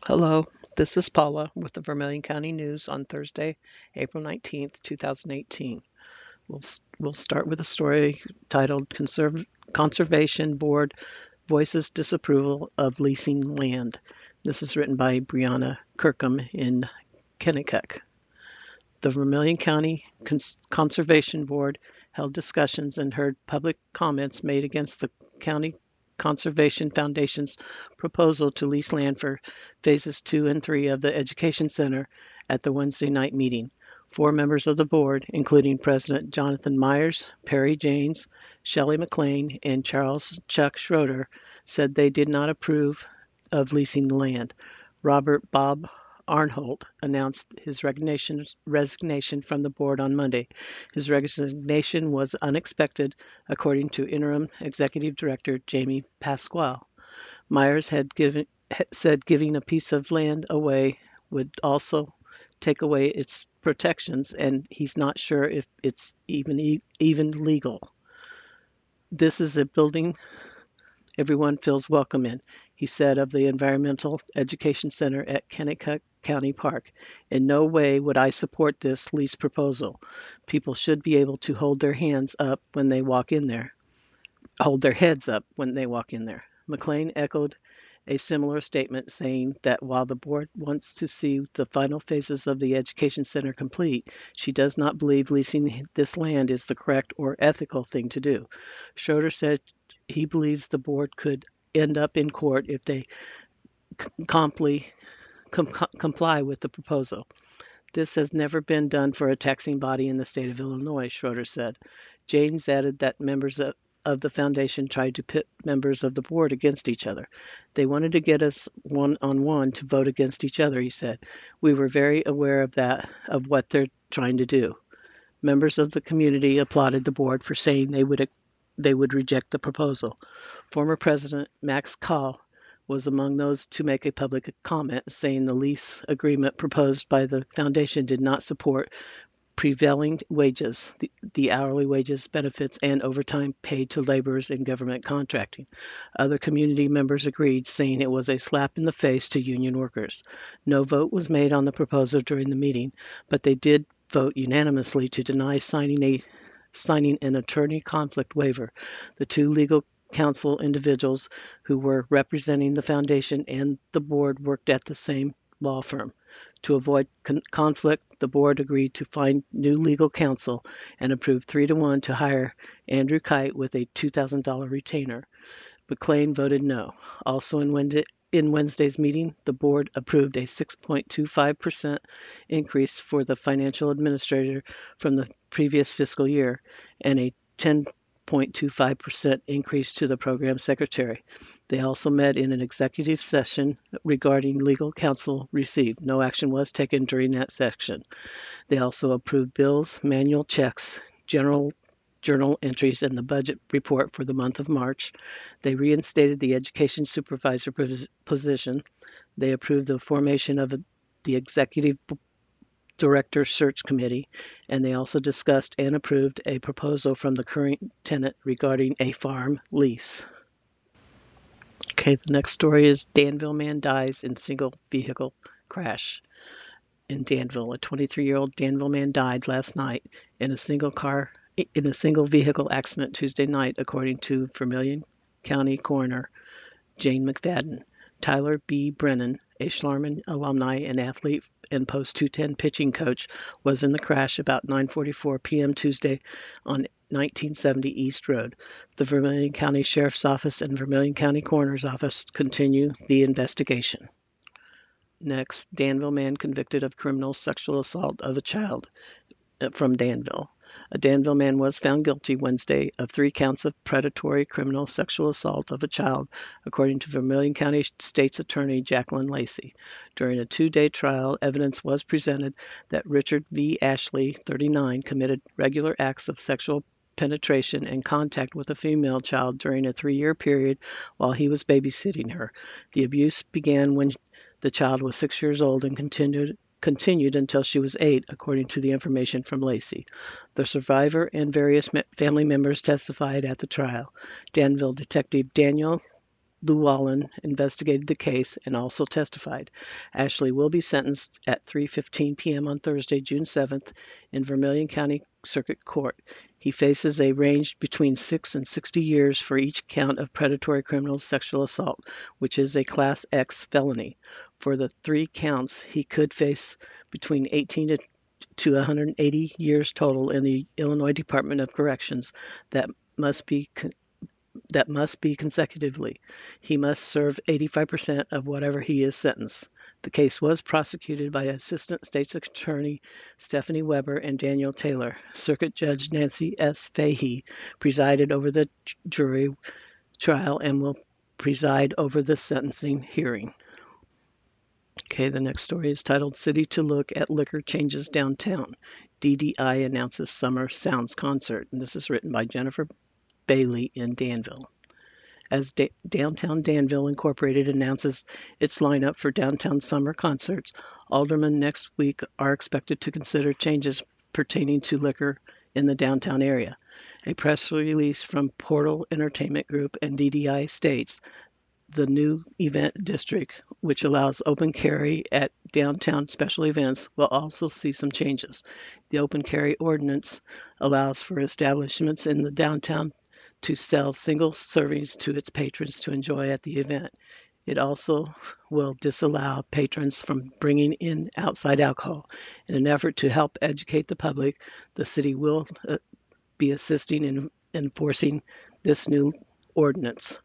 Hello, this is Paula with the Vermilion County News on Thursday, April 19th, 2018. We'll start with a story titled Conservation Board Voices Disapproval of Leasing Land. This is written by Brianna Kirkham in Kennecott. The Vermilion County Conservation Board held discussions and heard public comments made against the County Conservation Foundation's proposal to lease land for phases 2 and 3 of the Education Center at the Wednesday night meeting. Four members of the board, including President Jonathan Myers, Perry Janes, Shelley McLean, and Charles Chuck Schroeder, said they did not approve of leasing the land. Robert Bob Arnholt announced his resignation from the board on Monday. His resignation was unexpected, according to interim executive director Jamie Pasquale. Myers said giving a piece of land away would also take away its protections, and he's not sure if it's even legal. This is a building everyone feels welcome in, he said of the Environmental Education Center at Kennecott County Park. In no way would I support this lease proposal. People should be able to hold their hands up when they walk in there, hold their heads up when they walk in there. McLean echoed a similar statement, saying that while the board wants to see the final phases of the education center complete, she does not believe leasing this land is the correct or ethical thing to do. Schroeder said he believes the board could end up in court if they comply with the proposal. This has never been done for a taxing body in the state of Illinois, Schroeder said. Janes added that members of the foundation tried to pit members of the board against each other. They wanted to get us one-on-one to vote against each other, he said. We were very aware of that, of what they're trying to do. Members of the community applauded the board for saying they would reject the proposal. Former President Max Call was among those to make a public comment, saying the lease agreement proposed by the foundation did not support prevailing wages, the hourly wages, benefits, and overtime paid to laborers in government contracting. Other community members agreed, saying it was a slap in the face to union workers. No vote was made on the proposal during the meeting, but they did vote unanimously to deny signing an attorney conflict waiver. The two legal counsel individuals who were representing the foundation and the board worked at the same law firm. To avoid conflict, the board agreed to find new legal counsel and approved 3-1 to hire Andrew Kite with a $2,000 retainer. McLean voted no. Also in Wednesday's meeting, the board approved a 6.25% increase for the financial administrator from the previous fiscal year and a 10.25% increase to the program secretary. They also met in an executive session regarding legal counsel received. No action was taken during that session. They also approved bills, manual checks, general journal entries, and the budget report for the month of March. They reinstated the education supervisor position. They approved the formation of the executive director search committee, and they also discussed and approved a proposal from the current tenant regarding a farm lease. Okay, the next story is Danville man dies in single vehicle crash. In Danville, a 23-year-old Danville man died last night in a single vehicle accident Tuesday night, according to Vermilion County Coroner Jane McFadden. Tyler B. Brennan, a Schlarman alumni and athlete and Post 210 pitching coach, was in the crash about 9:44 p.m. Tuesday on 1970 East Road. The Vermilion County Sheriff's Office and Vermilion County Coroner's Office continue the investigation. Next, Danville man convicted of criminal sexual assault of a child from Danville. A Danville man was found guilty Wednesday of 3 counts of predatory criminal sexual assault of a child, according to Vermilion County State's Attorney Jacqueline Lacey. During a 2-day trial, evidence was presented that Richard V. Ashley, 39, committed regular acts of sexual penetration and contact with a female child during a 3-year period while he was babysitting her. The abuse began when the child was 6 years old and continued until she was 8, according to the information from Lacey. The survivor and various family members testified at the trial. Danville Detective Daniel Llewellyn investigated the case and also testified. Ashley will be sentenced at 3:15 p.m. on Thursday, June 7th in Vermilion County Circuit Court. He faces a range between 6 and 60 years for each count of predatory criminal sexual assault, which is a Class X felony. For the 3 counts, he could face between 18 to 180 years total in the Illinois Department of Corrections that must be consecutively. He must serve 85% of whatever he is sentenced. The case was prosecuted by Assistant State's Attorney Stephanie Weber and Daniel Taylor. Circuit Judge Nancy S. Fahey presided over the jury trial and will preside over the sentencing hearing. Okay, the next story is titled City to Look at Liquor Changes Downtown. DDI announces Summer Sounds Concert. And this is written by Jennifer Bailey in Danville. As Downtown Danville Incorporated announces its lineup for downtown summer concerts, aldermen next week are expected to consider changes pertaining to liquor in the downtown area. A press release from Portal Entertainment Group and DDI states the new event district, which allows open carry at downtown special events, will also see some changes. The open carry ordinance allows for establishments in the downtown to sell single servings to its patrons to enjoy at the event. It also will disallow patrons from bringing in outside alcohol. In an effort to help educate the public, the city will be assisting in enforcing this new ordinance.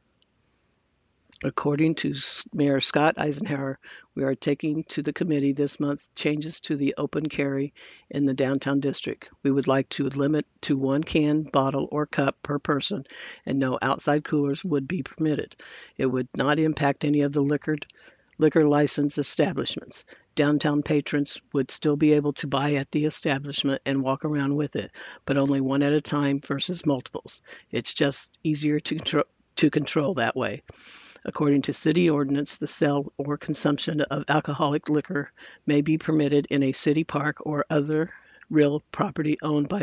According to Mayor Scott Eisenhower, we are taking to the committee this month changes to the open carry in the downtown district. We would like to limit to 1 can, bottle, or cup per person, and no outside coolers would be permitted. It would not impact any of the liquor license establishments. Downtown patrons would still be able to buy at the establishment and walk around with it, but only one at a time versus multiples. It's just easier to control that way. According to city ordinance, the sale or consumption of alcoholic liquor may be permitted in a city park or other real property owned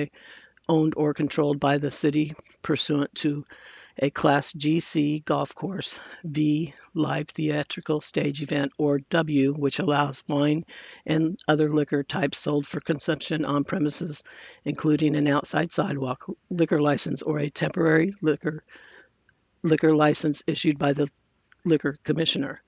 or controlled by the city pursuant to a Class GC golf course, V live theatrical stage event, or W, which allows wine and other liquor types sold for consumption on premises, including an outside sidewalk liquor license or a temporary liquor license issued by the Liquor Commissioner.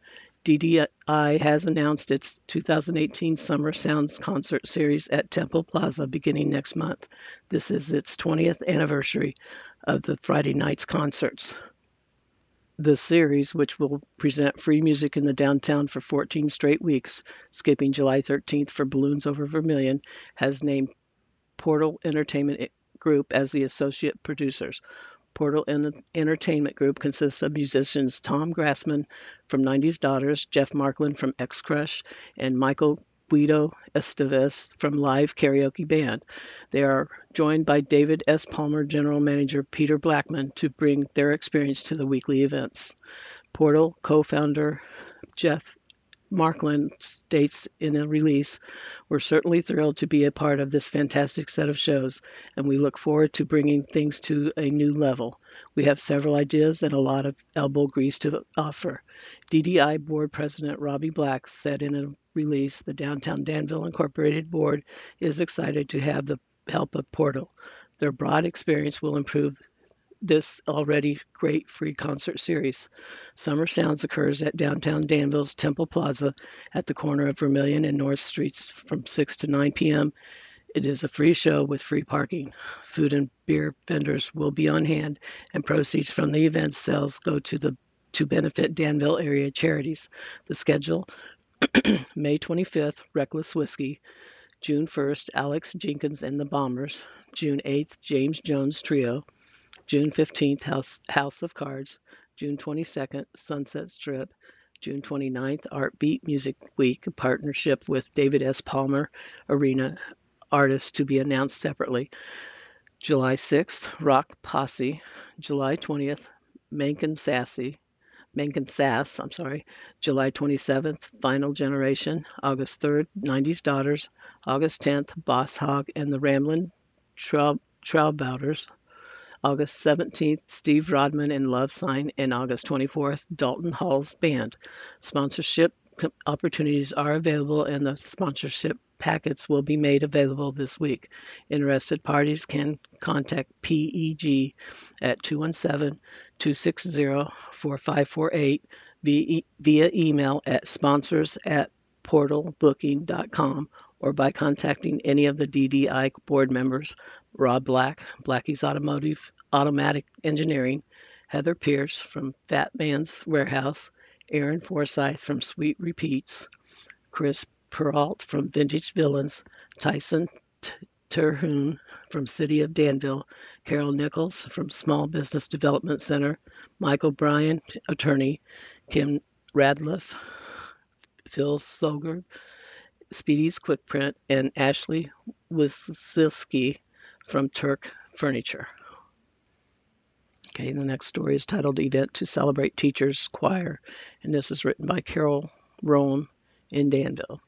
DDI has announced its 2018 Summer Sounds Concert Series at Temple Plaza beginning next month. This is its 20th anniversary of the Friday night's concerts. The series, which will present free music in the downtown for 14 straight weeks, skipping July 13th for Balloons Over Vermilion, has named Portal Entertainment Group as the associate producers. Portal Entertainment Group consists of musicians Tom Grassman from 90s Daughters, Jeff Markland from X-Crush, and Michael Guido Estevez from Live Karaoke Band. They are joined by David S. Palmer, General Manager Peter Blackman, to bring their experience to the weekly events. Portal co-founder Jeff Markland states in a release, "We're certainly thrilled to be a part of this fantastic set of shows, and we look forward to bringing things to a new level. We have several ideas and a lot of elbow grease to offer." DDI Board President Robbie Black said in a release, "The Downtown Danville Incorporated Board is excited to have the help of Portal. Their broad experience will improve this already great free concert series. Summer Sounds occurs at downtown Danville's Temple Plaza at the corner of Vermilion and North Streets from 6 to 9 p.m. It is a free show with free parking. Food and beer vendors will be on hand, and proceeds from the event sales go to benefit Danville area charities. The schedule: May 25th, Reckless Whiskey; June 1st, Alex Jenkins and the Bombers; June 8th, James Jones Trio; June 15th, House of Cards; June 22nd, Sunset Strip; June 29th, Art Beat Music Week, a partnership with David S. Palmer Arena artists to be announced separately; July 6th, Rock Posse; July 20th, Menken Sass; July 27th, Final Generation; August 3rd, 90s Daughters; August 10th, Boss Hog and the Ramblin' Troubadours; August 17th, Steve Rodman and Love Sign, and August 24th, Dalton Hall's band. Sponsorship opportunities are available, and the sponsorship packets will be made available this week. Interested parties can contact PEG at 217-260-4548 via email at sponsors@portalbooking.com or by contacting any of the DDI board members: Rob Black, Blackie's Automatic Engineering, Heather Pierce from Fat Man's Warehouse, Aaron Forsyth from Sweet Repeats, Chris Peralt from Vintage Villains, Tyson Terhune from City of Danville, Carol Nichols from Small Business Development Center, Michael Bryan, attorney, Kim Radliff, Phil Sogard, Speedy's Quick Print, and Ashley Wyszynski from Turk Furniture. Okay, the next story is titled Event to Celebrate Teachers Choir, and this is written by Carol Rowan in Danville.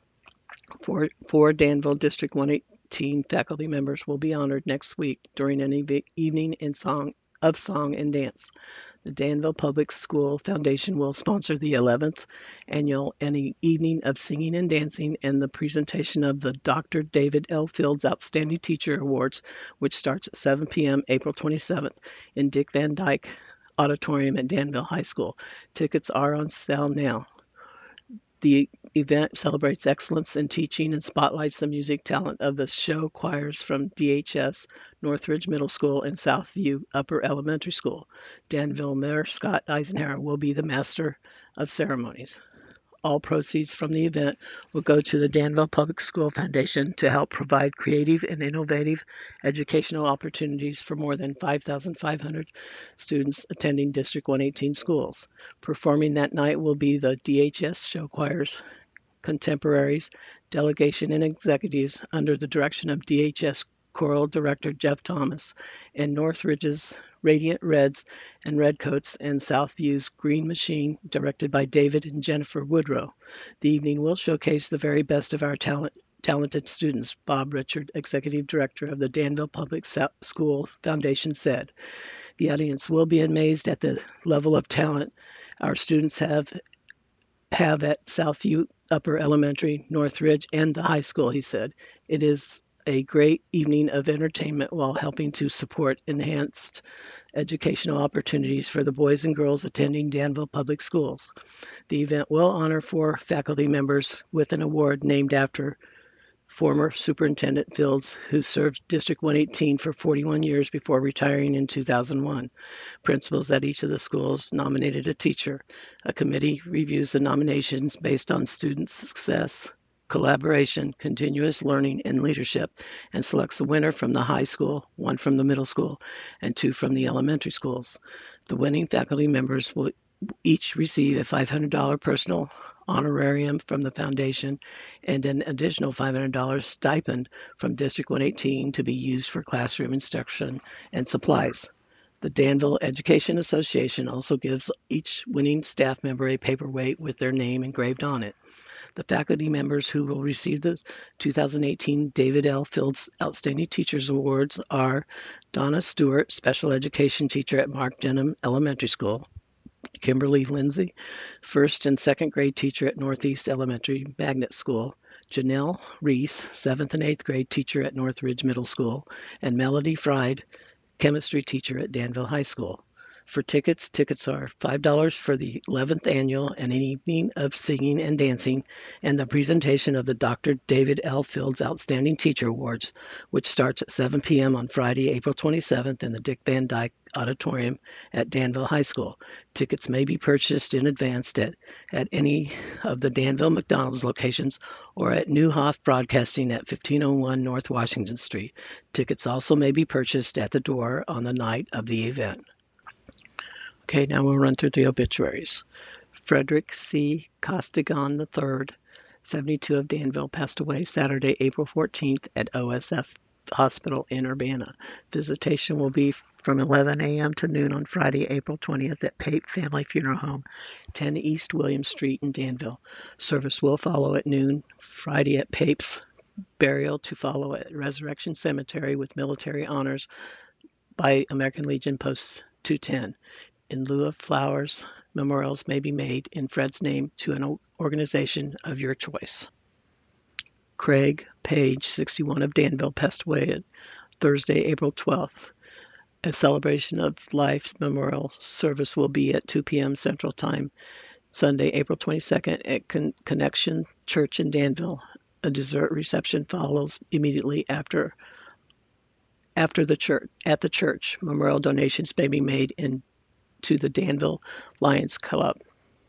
Four Danville District 118 faculty members will be honored next week during an evening of song and dance. The Danville Public School Foundation will sponsor the 11th annual evening of singing and dancing and the presentation of the Dr. David L. Fields Outstanding Teacher Awards, which starts at 7 p.m. April 27th in Dick Van Dyke Auditorium at Danville High School. Tickets are on sale now. The event celebrates excellence in teaching and spotlights the music talent of the show choirs from DHS, Northridge Middle School, and Southview Upper Elementary School. Danville Mayor Scott Eisenhower will be the master of ceremonies. All proceeds from the event will go to the Danville Public School Foundation to help provide creative and innovative educational opportunities for more than 5,500 students attending District 118 schools. Performing that night will be the DHS show choirs, contemporaries, delegation, and executives under the direction of DHS Choral Director Jeff Thomas, and Northridge's Radiant Reds and Redcoats, and Southview's Green Machine, directed by David and Jennifer Woodrow. The evening will showcase the very best of our talented students, Bob Richard, Executive Director of the Danville Public School Foundation, said. The audience will be amazed at the level of talent our students have at Southview Upper Elementary, Northridge, and the high school, he said. It is a great evening of entertainment while helping to support enhanced educational opportunities for the boys and girls attending Danville Public Schools. The event will honor 4 faculty members with an award named after former Superintendent Fields, who served District 118 for 41 years before retiring in 2001. Principals at each of the schools nominated a teacher. A committee reviews the nominations based on student success, collaboration, continuous learning, and leadership, and selects a winner from the high school, 1 from the middle school, and 2 from the elementary schools. The winning faculty members will each receive a $500 personal honorarium from the foundation and an additional $500 stipend from District 118 to be used for classroom instruction and supplies. The Danville Education Association also gives each winning staff member a paperweight with their name engraved on it. The faculty members who will receive the 2018 David L. Fields Outstanding Teachers Awards are Donna Stewart, Special Education Teacher at Mark Denham Elementary School; Kimberly Lindsay, first and second grade teacher at Northeast Elementary Magnet School; Janelle Reese, seventh and eighth grade teacher at Northridge Middle School; and Melody Fried, chemistry teacher at Danville High School. For tickets are $5 for the 11th annual and an evening of singing and dancing and the presentation of the Dr. David L. Fields Outstanding Teacher Awards, which starts at 7 p.m. on Friday, April 27th in the Dick Van Dyke Auditorium at Danville High School. Tickets may be purchased in advance at any of the Danville McDonald's locations or at Newhoff Broadcasting at 1501 North Washington Street. Tickets also may be purchased at the door on the night of the event. Okay, now we'll run through the obituaries. Frederick C. Costigan III, 72, of Danville, passed away Saturday, April 14th at OSF Hospital in Urbana. Visitation will be from 11 a.m. to noon on Friday, April 20th at Pape Family Funeral Home, 10 East William Street in Danville. Service will follow at noon Friday at Pape's. Burial to follow at Resurrection Cemetery with military honors by American Legion Post 210. In lieu of flowers, memorials may be made in Fred's name to an organization of your choice. Craig Page, 61 of Danville, passed away on Thursday, April 12th. A celebration of life memorial service will be at 2 p.m. Central Time, Sunday, April 22nd at Connection Church in Danville. A dessert reception follows immediately after the church. Memorial donations may be made to the Danville Lions Club.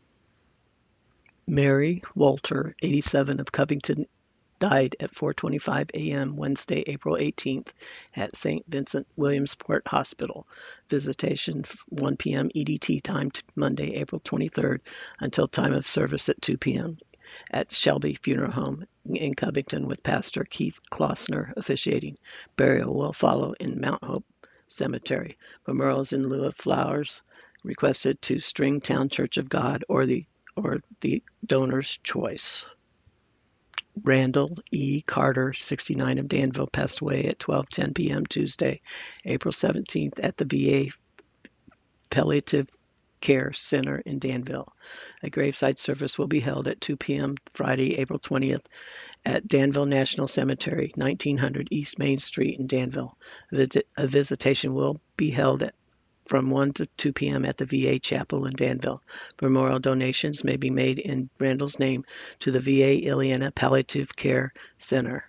Mary Walter, 87 of Covington, died at 4:25 a.m. Wednesday, April 18th at St. Vincent Williamsport Hospital. Visitation 1 p.m. EDT time Monday, April 23rd until time of service at 2 p.m. at Shelby Funeral Home in Covington with Pastor Keith Klossner officiating. Burial will follow in Mount Hope Cemetery. Memorials in lieu of flowers requested to Stringtown Church of God or the donor's choice. Randall E. Carter, 69 of Danville, passed away at 12:10 p.m. Tuesday, April 17th at the VA Palliative Care Center in Danville. A graveside service will be held at 2 p.m. Friday, April 20th at Danville National Cemetery, 1900 East Main Street in Danville. A visitation will be held from 1 to 2 p.m. at the VA Chapel in Danville. Memorial donations may be made in Randall's name to the VA Ileana Palliative Care Center.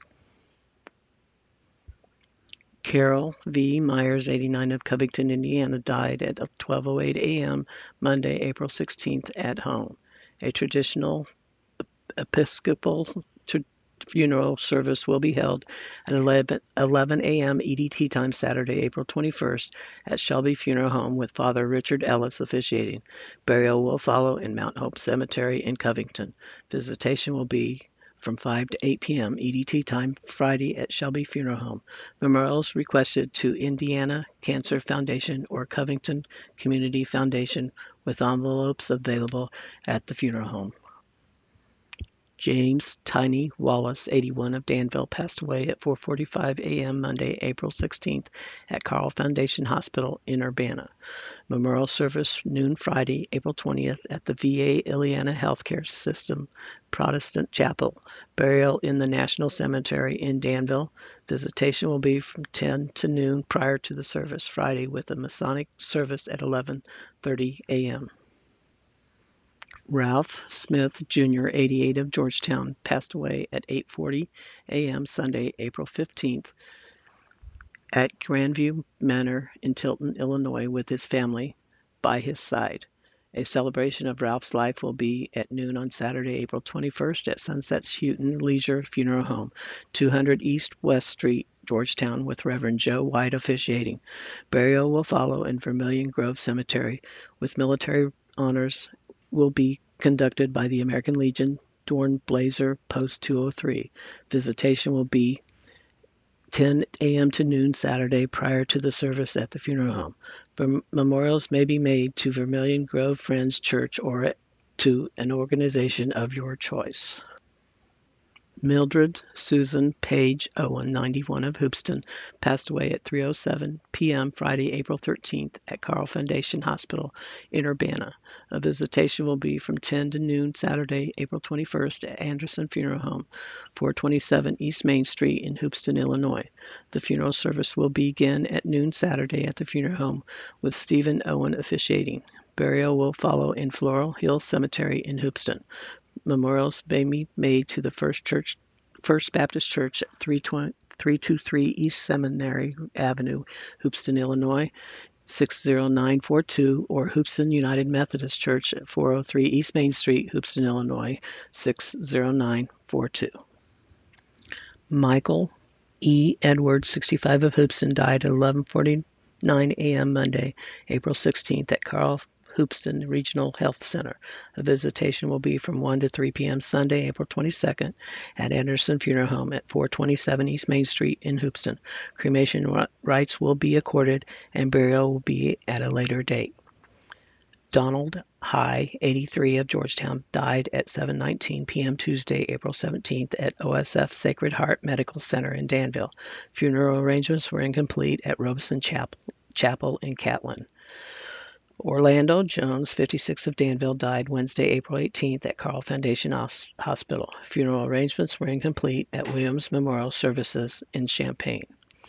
Carol V. Myers, 89 of Covington, Indiana, died at 12:08 a.m. Monday, April 16th at home. A traditional Episcopal funeral service will be held at 11 a.m. EDT time Saturday, April 21st at Shelby Funeral Home with Father Richard Ellis officiating. Burial will follow in Mount Hope Cemetery in Covington. Visitation will be from 5 to 8 p.m. EDT time Friday at Shelby Funeral Home. Memorials requested to Indiana Cancer Foundation or Covington Community Foundation with envelopes available at the funeral home. James Tiny Wallace, 81 of Danville, passed away at 4:45 a.m. Monday, April 16th at Carle Foundation Hospital in Urbana. Memorial service noon Friday, April 20th at the VA Ileana Healthcare System Protestant Chapel. Burial in the National Cemetery in Danville. Visitation will be from 10 to noon prior to the service Friday with a Masonic service at 11:30 a.m. Ralph Smith, Jr., 88 of Georgetown, passed away at 8:40 a.m. Sunday, April 15th at Grandview Manor in Tilton, Illinois with his family by his side. A celebration of Ralph's life will be at noon on Saturday, April 21st at Sunset's Houghton Leisure Funeral Home, 200 East West Street, Georgetown, with Reverend Joe White officiating. Burial will follow in Vermilion Grove Cemetery with military honors will be conducted by the American Legion, Dornblazer Post 203. Visitation will be 10 a.m. to noon Saturday prior to the service at the funeral home. Memorials may be made to Vermilion Grove Friends Church or to an organization of your choice. Mildred Susan Page Owen, 91 of Hoopeston, passed away at 3:07 p.m. Friday, April 13th at Carle Foundation Hospital in Urbana. A visitation will be from 10 to noon Saturday, April 21st at Anderson Funeral Home, 427 East Main Street in Hoopeston, Illinois. The funeral service will begin at noon Saturday at the funeral home with Stephen Owen officiating. Burial will follow in Floral Hill Cemetery in Hoopeston. Memorials may be made to the First Baptist Church at 323 East Seminary Avenue, Hoopeston, Illinois, 60942, or Hoopeston United Methodist Church at 403 East Main Street, Hoopeston, Illinois, 60942. Michael E. Edwards, 65 of Hoopeston, died at 11:49 a.m. Monday, April 16th at Carle Hoopeston Regional Health Center. A visitation will be from 1 to 3 p.m. Sunday, April 22nd at Anderson Funeral Home at 427 East Main Street in Hoopeston. Cremation rights will be accorded and burial will be at a later date. Donald High, 83 of Georgetown, died at 7:19 p.m. Tuesday, April 17th at OSF Sacred Heart Medical Center in Danville. Funeral arrangements were incomplete at Robeson Chapel in Catlin. Orlando Jones, 56, of Danville, died Wednesday, April 18th at Carle Foundation Hospital. Funeral arrangements were incomplete at Williams Memorial Services in Champaign.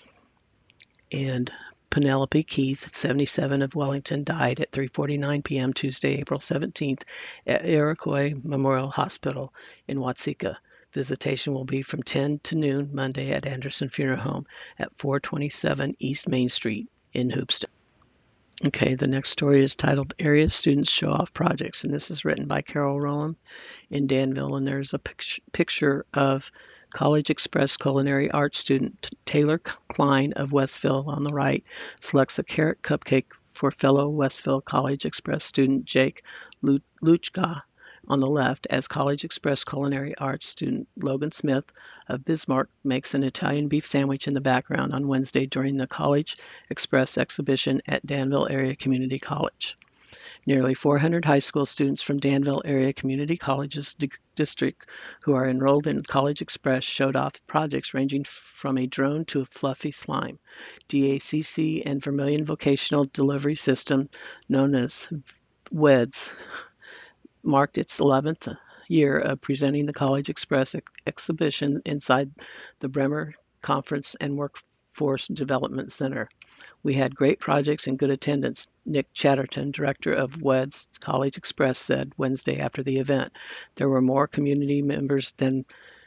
And Penelope Keith, 77, of Wellington, died at 3:49 p.m. Tuesday, April 17th at Iroquois Memorial Hospital in Watseka. Visitation will be from 10 to noon Monday at Anderson Funeral Home at 427 East Main Street in Hoopeston. Okay, the next story is titled Area Students Show Off Projects, and this is written by Carol Rowan in Danville, and there's a picture of College Express culinary arts student Taylor Klein of Westville on the right selects a carrot cupcake for fellow Westville College Express student Jake Luchka on the left, as College Express culinary arts student Logan Smith of Bismarck makes an Italian beef sandwich in the background on Wednesday during the College Express exhibition at Danville Area Community College. Nearly 400 high school students from Danville Area Community Colleges district who are enrolled in College Express showed off projects ranging from a drone to a fluffy slime. DACC and Vermilion Vocational Delivery System, known as WEDS, marked its 11th year of presenting the College Express exhibition inside the Bremer Conference and Workforce Development Center. We had great projects and good attendance, Nick Chatterton, director of WEDS College Express, said Wednesday after the event. There were more community members than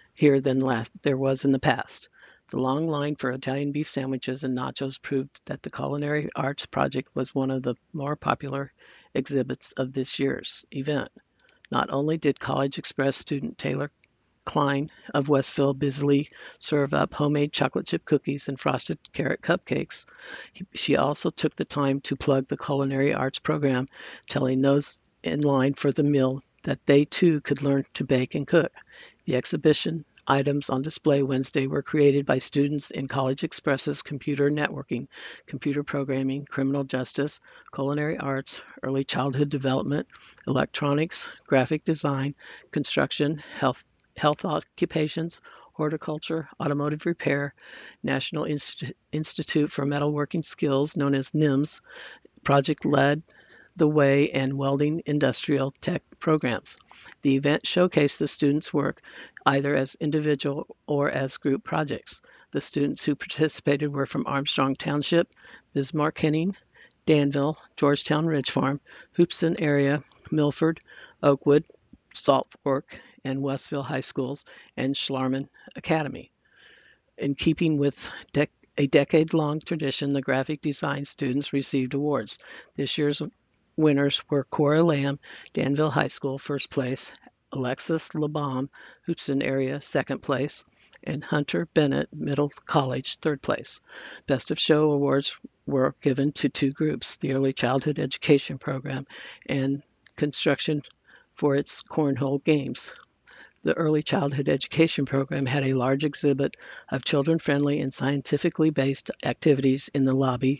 there was in the past. The long line for Italian beef sandwiches and nachos proved that the Culinary Arts Project was one of the more popular exhibits of this year's event. Not only did College Express student Taylor Klein of Westville busily serve up homemade chocolate chip cookies and frosted carrot cupcakes, she also took the time to plug the culinary arts program, telling those in line for the meal that they too could learn to bake and cook. The exhibition items on display Wednesday were created by students in College Express's computer networking, computer programming, criminal justice, culinary arts, early childhood development, electronics, graphic design, construction, health occupations, horticulture, automotive repair, National Institute for Metalworking Skills, known as NIMS, project led the way, and welding industrial tech programs. The event showcased the students' work either as individual or as group projects. The students who participated were from Armstrong Township, Bismarck Henning, Danville, Georgetown Ridge Farm, Hoopeston area, Milford, Oakwood, Salt Fork, and Westville High Schools, and Schlarman Academy. In keeping with a decade-long tradition, the graphic design students received awards. This year's winners were Cora Lamb, Danville High School, first place, Alexis LeBaum, Hoopeston area, second place, and Hunter Bennett Middle College, third place. Best of Show awards were given to two groups, the Early Childhood Education Program and Construction for its cornhole games. The Early Childhood Education Program had a large exhibit of children-friendly and scientifically based activities in the lobby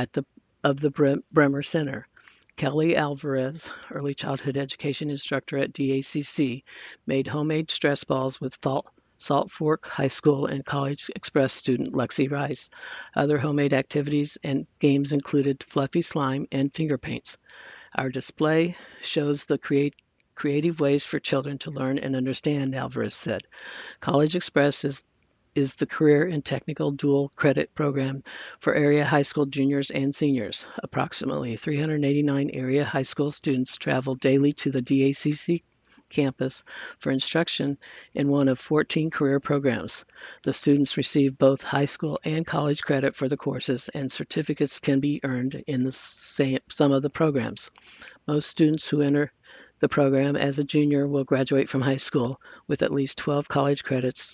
of the Bremer Center. Kelly Alvarez, early childhood education instructor at DACC, made homemade stress balls with Salt Fork High School and College Express student Lexi Rice. Other homemade activities and games included fluffy slime and finger paints. Our display shows the creative ways for children to learn and understand, Alvarez said. College Express is the career and technical dual credit program for area high school juniors and seniors. Approximately 389 area high school students travel daily to the DACC campus for instruction in one of 14 career programs. The students receive both high school and college credit for the courses, and certificates can be earned in some of the programs. Most students who enter the program as a junior will graduate from high school with at least 12 college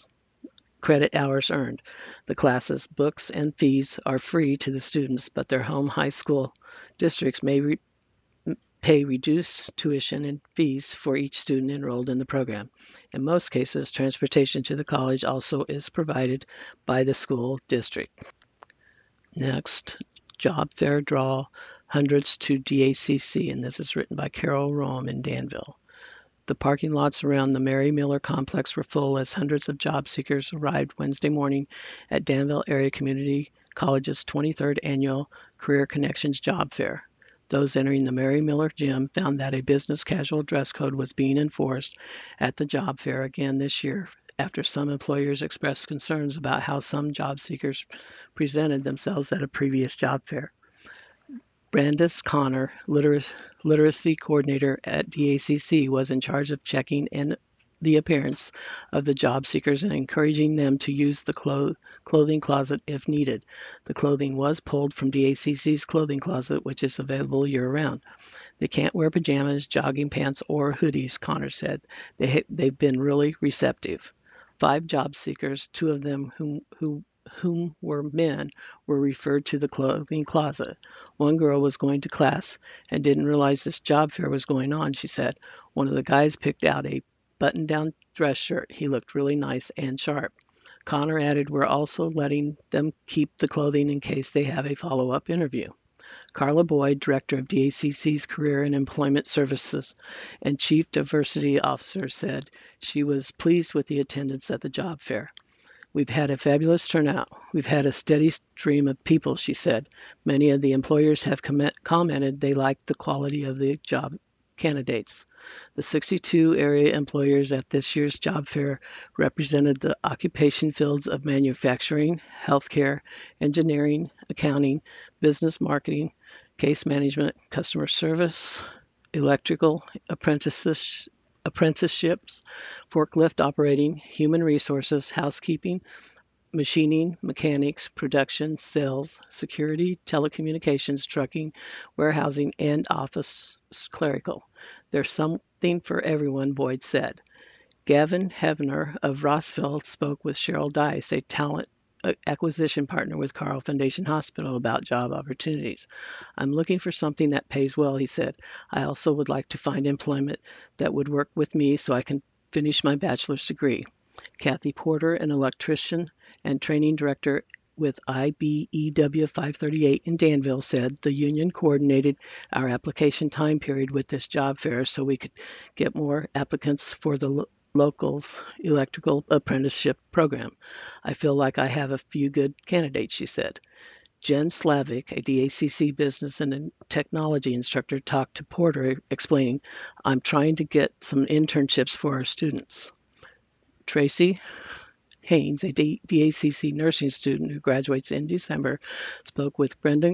credit hours earned. The classes, books, and fees are free to the students, but their home high school districts may pay reduced tuition and fees for each student enrolled in the program. In most cases, transportation to the college also is provided by the school district. Next, job fair draw hundreds to DACC, and this is written by Carol Rome in Danville. The parking lots around the Mary Miller complex were full as hundreds of job seekers arrived Wednesday morning at Danville Area Community College's 23rd annual Career Connections Job Fair. Those entering the Mary Miller gym found that a business casual dress code was being enforced at the job fair again this year after some employers expressed concerns about how some job seekers presented themselves at a previous job fair. Brandis Connor, literacy coordinator at DACC, was in charge of checking in the appearance of the job seekers and encouraging them to use the clothing closet if needed. The clothing was pulled from DACC's clothing closet, which is available year-round. They can't wear pajamas, jogging pants, or hoodies, Connor said. They've been really receptive. 5 job seekers, 2 of them whom were men, were referred to the clothing closet. One girl was going to class and didn't realize this job fair was going on, she said. One of the guys picked out a button-down dress shirt. He looked really nice and sharp. Connor added, we're also letting them keep the clothing in case they have a follow-up interview. Carla Boyd, director of DACC's Career and Employment Services and Chief Diversity Officer, said she was pleased with the attendance at the job fair. We've had a fabulous turnout. We've had a steady stream of people, she said. Many of the employers have commented they liked the quality of the job candidates. The 62 area employers at this year's job fair represented the occupation fields of manufacturing, healthcare, engineering, accounting, business marketing, case management, customer service, electrical, apprenticeships, forklift operating, human resources, housekeeping, machining, mechanics, production, sales, security, telecommunications, trucking, warehousing, and office clerical. There's something for everyone, Boyd said. Gavin Hevener of Rossville spoke with Cheryl Dice, a talent acquisition partner with Carle Foundation Hospital, about job opportunities. I'm looking for something that pays well, he said. I also would like to find employment that would work with me so I can finish my bachelor's degree. Kathy Porter, an electrician and training director with IBEW 538 in Danville, said the union coordinated our application time period with this job fair so we could get more applicants for the local's electrical apprenticeship program. I feel like I have a few good candidates, she said. Jen Slavic, a DACC business and technology instructor, talked to Porter, explaining, I'm trying to get some internships for our students. Tracy Haynes, a DACC nursing student who graduates in December, spoke with Brenda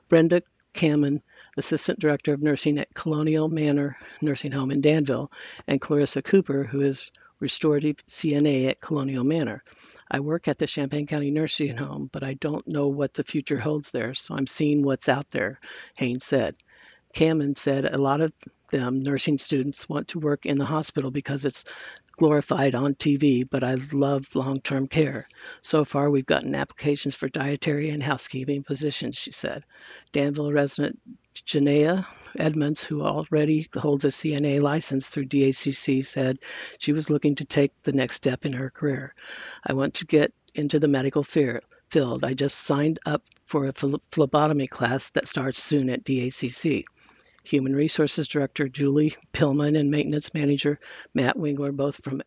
Kamen, Assistant Director of Nursing at Colonial Manor Nursing Home in Danville, and Clarissa Cooper, who is Restorative CNA at Colonial Manor. I work at the Champaign County Nursing Home, but I don't know what the future holds there, so I'm seeing what's out there, Haynes said. Kamen said a lot of them, nursing students, want to work in the hospital because it's glorified on TV, but I love long-term care. So far, we've gotten applications for dietary and housekeeping positions, she said. Danville resident Janaea Edmonds, who already holds a CNA license through DACC, said she was looking to take the next step in her career. I want to get into the medical field. I just signed up for a phlebotomy class that starts soon at DACC. Human Resources Director Julie Pillman and Maintenance Manager Matt Wingler, both from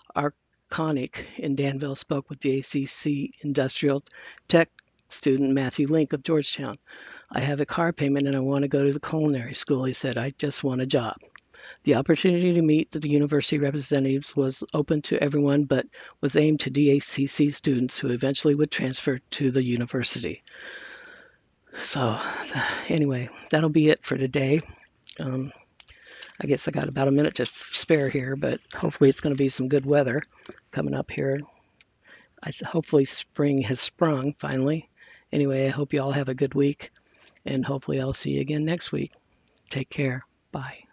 Arconic in Danville, spoke with the ACC Industrial Tech student Matthew Link of Georgetown. I have a car payment and I want to go to the culinary school, he said. I just want a job. The opportunity to meet the university representatives was open to everyone, but was aimed to DACC students who eventually would transfer to the university. So anyway, that'll be it for today. I guess I got about a minute to spare here, but hopefully it's going to be some good weather coming up here. Hopefully spring has sprung finally. Anyway, I hope you all have a good week, and hopefully I'll see you again next week. Take care. Bye.